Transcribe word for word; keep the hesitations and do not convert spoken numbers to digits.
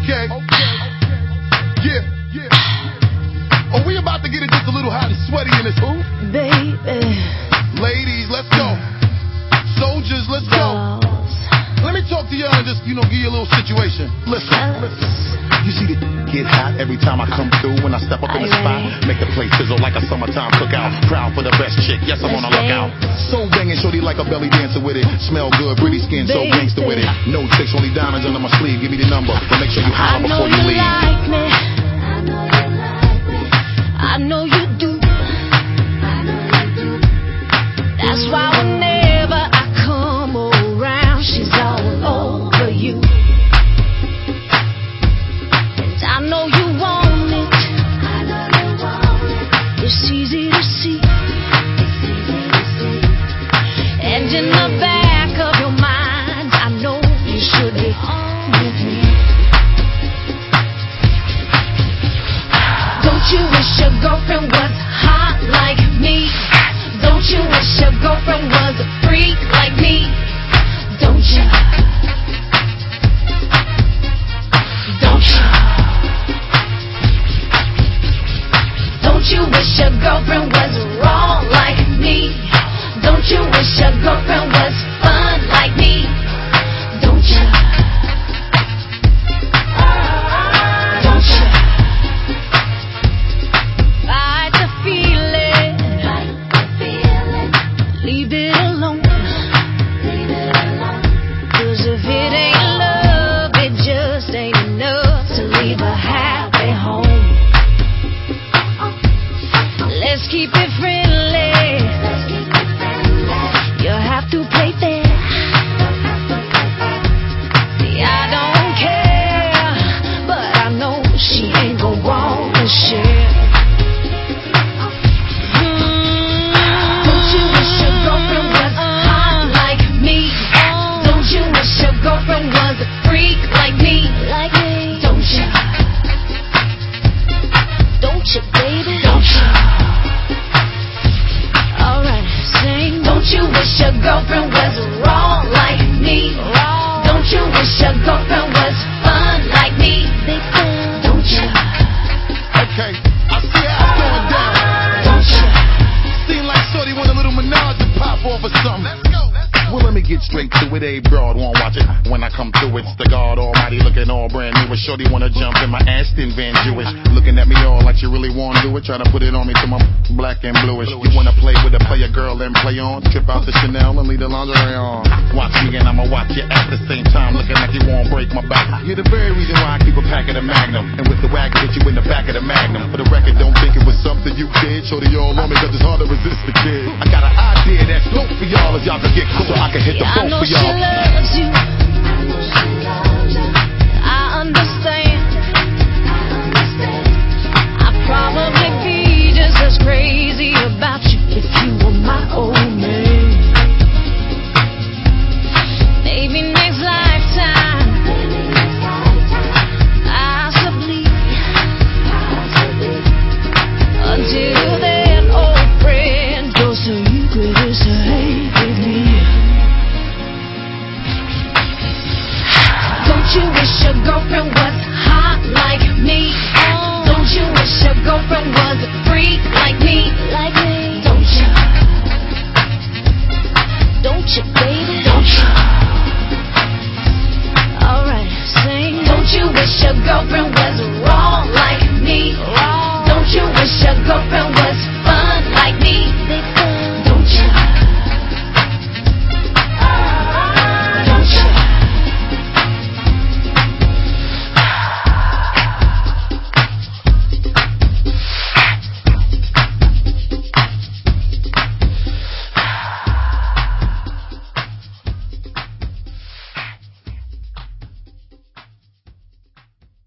Okay. Yeah, yeah. Oh, we about to get it just a little hot and sweaty in this hoop. Baby. Ladies, let's go. Soldiers, let's go. Let me talk to y'all and just, you know, give you a little situation. Listen, listen. You see the get hot every time I come through. When I step up in the spot, make the place sizzle like a summertime cookout. Proud for the best chick, yes, I'm on a lookout. So banging, shorty like a belly dancer with it. Smell good, pretty skin, so gangster with it. No tricks, only diamonds under my sleeve. Give me the number, but make sure you holler before you leave. I know you like me. I know you like me. I know you do. I know you do. That's why whenever I come around, she's all over you. And I know you want it. I know you want it. It's easy to see. It's easy to see. And in the back of your mind, I know you should be on with me. Don't you wish your girlfriend was hot like me? Don't you wish your girlfriend was a freak like me? Don't you? Don't you? Don't you wish your girlfriend was raw like me? Don't you wish your girlfriend was fun like me? Don't you? Don't you? Fight the feeling. Fight the feeling. Leave it alone. Leave it alone. 'Cause if it ain't love, it just ain't enough to leave a happy home. Let's keep it friendly. Let's keep it friendly. You have to play fair. See, I don't care, but I know she ain't gon' want to share. Don't you wish your girlfriend was hot like me? Don't you wish your girlfriend was a freak like me? Like me? Don't you? Don't you, baby? Don't you? Alright, sing. Don't you wish your girlfriend was raw like me? Don't you wish your girlfriend was fun like me? Don't you? Okay, I see how it's going down. Don't you? Seem like shorty want a little menage to pop off or something. Let's go, let's go. Well, let me get straight to it. A broad won't watch it. When I come through, it's the God Almighty looking all brand new. A shorty wanna jump in my Aston Van Jewish. Looking at me all like you really wanna do it. Trying to put it on me till my black and bluish. You wanna play with a player girl and play on. Trip out the Chanel and leave the lingerie on. Watch me and I'ma watch you at the same time. Looking like you won't break my back. You're the very reason why I keep a pack of the Magnum. And with the wagon, hit you in the back of the Magnum. For the record, don't think it was something you did. Shorty all on me cause it's hard to resist the kid. I got an idea that's dope for y'all if y'all could get cool. So I can hit the Yeah, I phone know for she y'all. loves you. I understand. I'd probably be just as crazy about you if you were my old man. Maybe next lifetime, possibly. Until then, old friend, you're so you could just hate with me. Don't you wish your girlfriend was hot like me? Don't you wish your girlfriend was a freak like me? Like me? Don't you? Don't you, baby? Don't you? Alright, sing. Don't you wish your girlfriend